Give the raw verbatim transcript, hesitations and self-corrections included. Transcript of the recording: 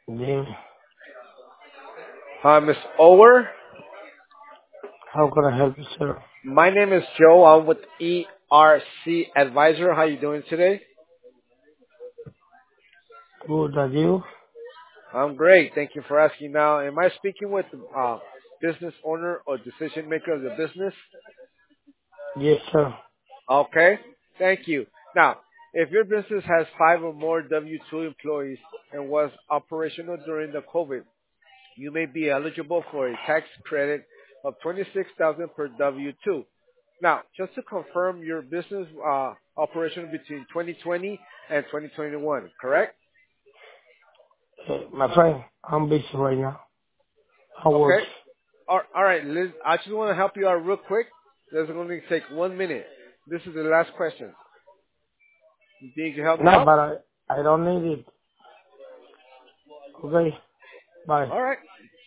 Jim, Hi, Miss Ower. how can I help you, sir? My name is Joe. I'm with E R C Advisor. How you doing today? Good, are you? I'm great. Thank you for asking. Now, am I speaking with the uh, business owner or decision maker of the business? Yes, sir. Okay. Thank you. Now, if your business has five or more W two employees and was operational during the COVID, you may be eligible for a tax credit of twenty-six thousand per W two. Now, just to confirm, your business uh, operation between twenty twenty and twenty twenty-one, correct? Uh, my friend, I'm busy right now. I work. Okay. All all right, Liz, I just want to help you out real quick. This is going to take one minute. This is the last question. You think you can help me No, out? but I, I don't need it. Okay? Bye. All right.